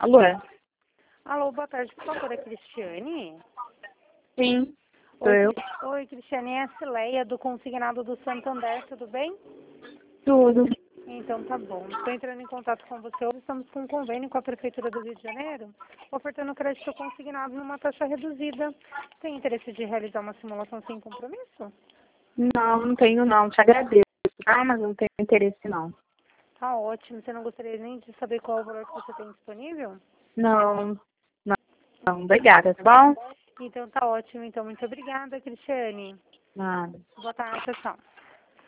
Alô? Alô, boa tarde, por favor, é Cristiane? Sim, sou Oi, eu. Oi, Cristiane, é a Cileia do Consignado do Santander, tudo bem? Tudo. Então tá bom. Estou entrando em contato com você hoje. Estamos com um convênio com a Prefeitura do Rio de Janeiro, ofertando crédito consignado numa taxa reduzida. Tem interesse de realizar uma simulação sem compromisso? Não tenho não. Te agradeço, tá? Mas não tenho interesse não. Tá ótimo. Você não gostaria nem de saber qual é o valor que você tem disponível? Não, não. Obrigada, tá bom? Então tá ótimo. Então, muito obrigada, Cristiane. Nada. Boa tarde, tchau.